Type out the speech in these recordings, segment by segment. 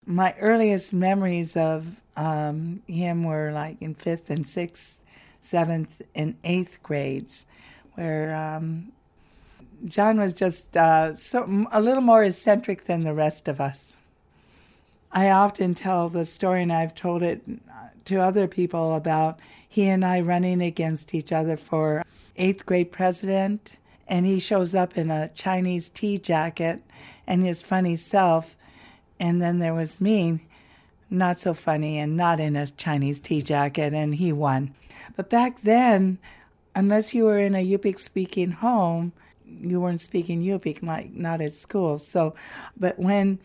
My earliest memories of him were like in 5th and 6th, 7th and 8th grades, where John was just a little more eccentric than the rest of us. I often tell the story, and I've told it to other people, about he and I running against each other for 8th grade president, and he shows up in a Chinese tea jacket and his funny self, and then there was me, not so funny and not in a Chinese tea jacket, and he won. But back then, unless you were in a Yupik-speaking home, you weren't speaking Yupik, not at school. So, but when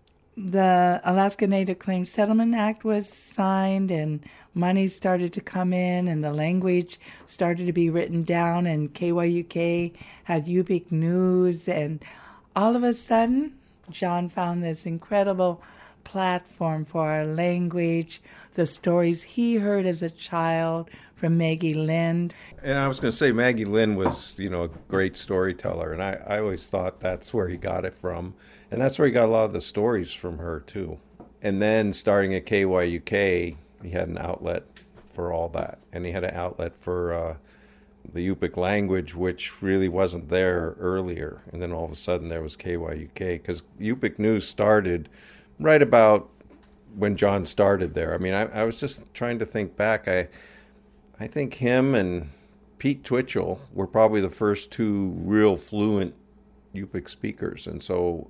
the Alaska Native Claims Settlement Act was signed and money started to come in and the language started to be written down, and KYUK had Yupik news, and all of a sudden, John found this incredible platform for our language, the stories he heard as a child from Maggie Lind. And I was going to say, Maggie Lind was, a great storyteller, and I always thought that's where he got it from. And that's where he got a lot of the stories from her, too. And then starting at KYUK, he had an outlet for all that. And he had an outlet for the Yupik language, which really wasn't there earlier. And then all of a sudden there was KYUK, because Yupik News started right about when John started there. I mean, I was just trying to think back. I think him and Pete Twitchell were probably the first two real fluent Yupik speakers. And so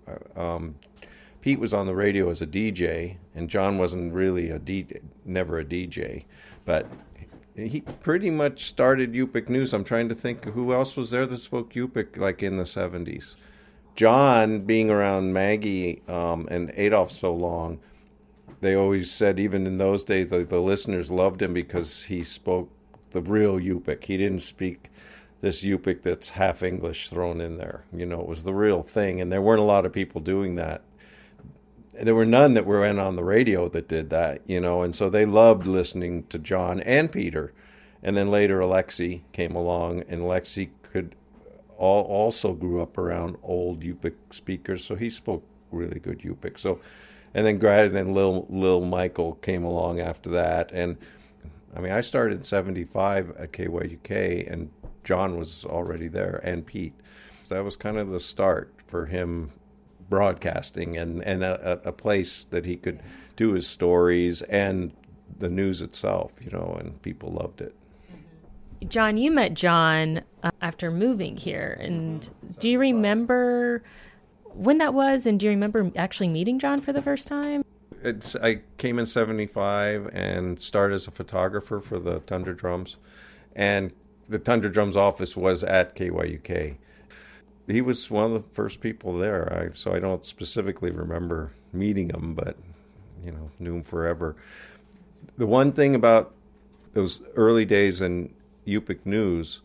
Pete was on the radio as a DJ, and John wasn't really never a DJ. But he pretty much started Yupik News. I'm trying to think who else was there that spoke Yupik like in the 70s. John, being around Maggie and Adolph so long, they always said even in those days the listeners loved him because he spoke the real Yupik. He didn't speak this Yupik that's half English thrown in there. It was the real thing, and there weren't a lot of people doing that. There were none that went on the radio that did that, and so they loved listening to John and Peter. And then later Alexi came along, and Alexi also grew up around old Yupik speakers, so he spoke really good Yupik. So, and then Lil Michael came along after that. And I mean, I started in 75 at KYUK, and John was already there, and Pete. So that was kind of the start for him broadcasting and a place that he could do his stories and the news itself, and people loved it. John, you met John after moving here, and do you remember when that was, and do you remember actually meeting John for the first time? I came in 75 and started as a photographer for the Tundra Drums, and the Tundra Drums office was at KYUK. He was one of the first people there, so I don't specifically remember meeting him, but, knew him forever. The one thing about those early days in Yupik News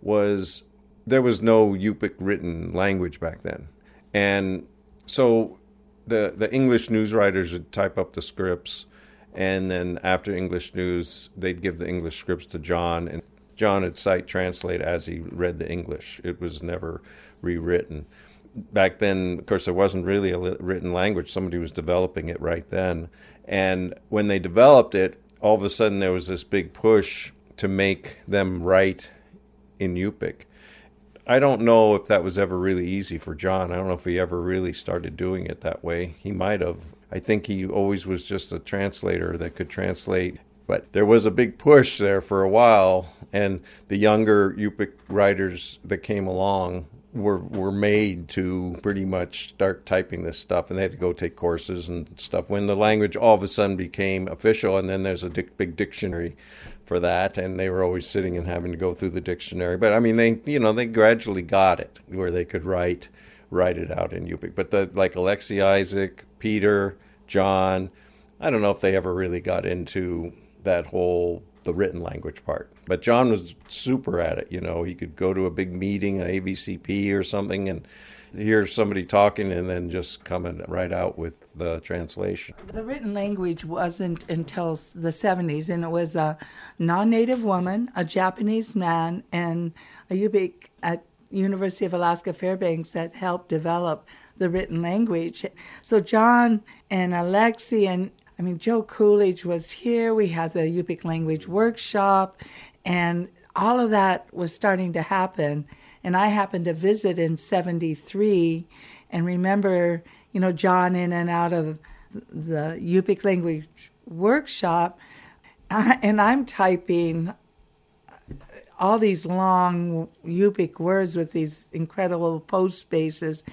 was there was no Yupik written language back then. And so the English news writers would type up the scripts, and then after English news, they'd give the English scripts to John, and John would sight translate as he read the English. It was never rewritten. Back then, of course, there wasn't really a written language. Somebody was developing it right then. And when they developed it, all of a sudden there was this big push to make them write in Yupik. I don't know if that was ever really easy for John. I don't know if he ever really started doing it that way. He might have. I think he always was just a translator that could translate. But there was a big push there for a while, and the younger Yupik writers that came along were made to pretty much start typing this stuff, and they had to go take courses and stuff. When the language all of a sudden became official, and then there's a big dictionary for that, and they were always sitting and having to go through the dictionary. But I mean, they gradually got it where they could write it out in Yupik. But like Alexi Isaac, Peter, John, I don't know if they ever really got into that the written language part. But John was super at it. He could go to a big meeting, an ABCP or something, and hear somebody talking and then just coming right out with the translation. The written language wasn't until the 70s, and it was a non-native woman, a Japanese man, and a Yupik at University of Alaska Fairbanks that helped develop the written language. So John and Alexi and Joe Coolidge was here. We had the Yupik language workshop, and all of that was starting to happen. And I happened to visit in 73 and remember, John in and out of the Yupik language workshop. And I'm typing all these long Yupik words with these incredible post spaces.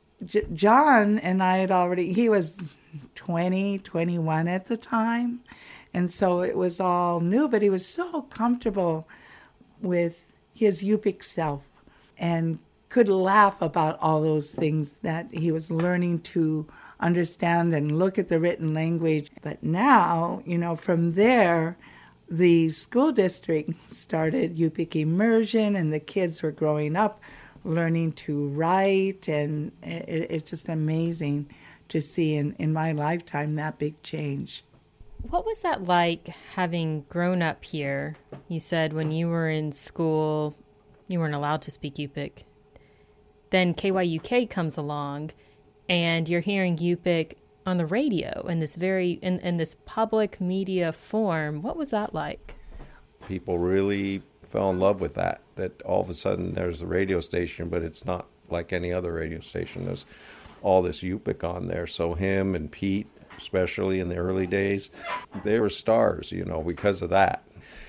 John and I he was 20, 21 at the time. And so it was all new, but he was so comfortable with his Yupik self and could laugh about all those things that he was learning to understand and look at the written language. But now, from there, the school district started Yupik immersion, and the kids were growing up learning to write, and it's just amazing to see in my lifetime that big change. What was that like, having grown up here? You said when you were in school, you weren't allowed to speak Yupik. Then KYUK comes along, and you're hearing Yupik on the radio in this in this public media form. What was that like? People really fell in love with that all of a sudden there's a radio station, but it's not like any other radio station. There's all this Yupik on there. So him and Pete, especially in the early days, they were stars, because of that.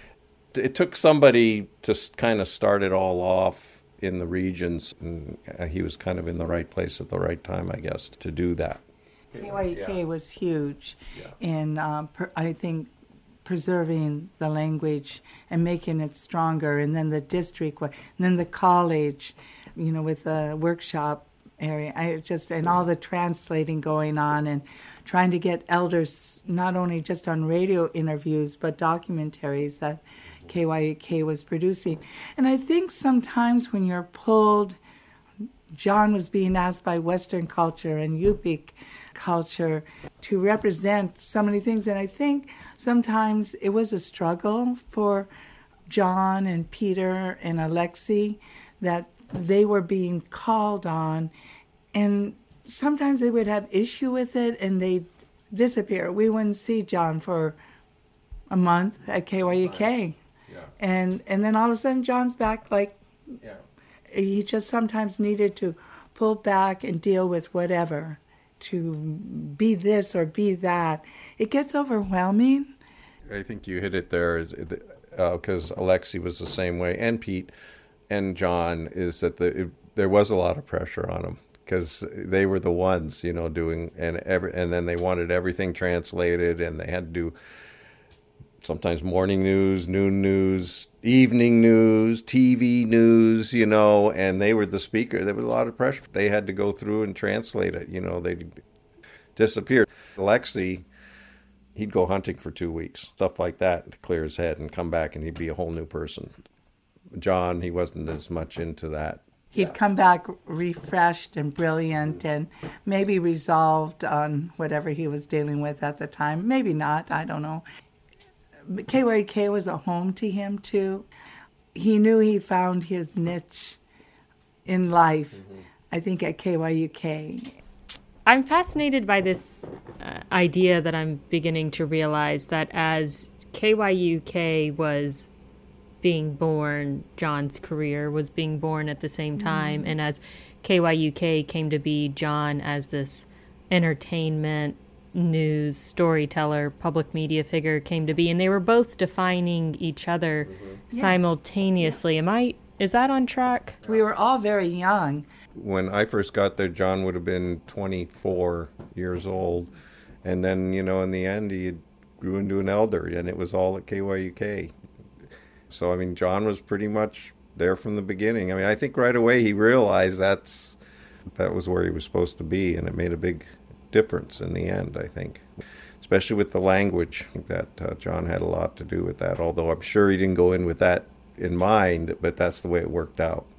It took somebody to kind of start it all off in the regions, and he was kind of in the right place at the right time, I guess, to do that. KYUK was huge in, I think, preserving the language and making it stronger, and then the district, and then the college, with the workshop area. And all the translating going on and trying to get elders not only just on radio interviews but documentaries that KYUK was producing. And I think sometimes when you're pulled, John was being asked by Western culture and Yupik culture to represent so many things, and I think sometimes it was a struggle for John and Peter and Alexi that they were being called on, and sometimes they would have issue with it and they'd disappear. We wouldn't see John for a month at KYUK. And then all of a sudden John's back. He just sometimes needed to pull back and deal with whatever, to be this or be that. It gets overwhelming. I think you hit it there, because Alexi was the same way, and Pete and John, is that there was a lot of pressure on them because they were the ones, doing, and then they wanted everything translated, and they had to do sometimes morning news, noon news, evening news, TV news, and they were the speaker. There was a lot of pressure. They had to go through and translate it. They disappeared. Alexi, he'd go hunting for 2 weeks, stuff like that, to clear his head and come back, and he'd be a whole new person. John, he wasn't as much into that. He'd come back refreshed and brilliant and maybe resolved on whatever he was dealing with at the time. Maybe not, I don't know. But KYUK was a home to him, too. He knew he found his niche in life, I think, at KYUK. I'm fascinated by this idea that I'm beginning to realize that as KYUK was being born, John's career was being born at the same time. And as KYUK came to be, John as this entertainment, news, storyteller, public media figure came to be. And they were both defining each other simultaneously. Is that on track? We were all very young. When I first got there, John would have been 24 years old. And then, in the end, he grew into an elder, and it was all at KYUK. So, John was pretty much there from the beginning. I think right away he realized that was where he was supposed to be, and it made a big difference in the end, I think. Especially with the language, that John had a lot to do with that, although I'm sure he didn't go in with that in mind, but that's the way it worked out.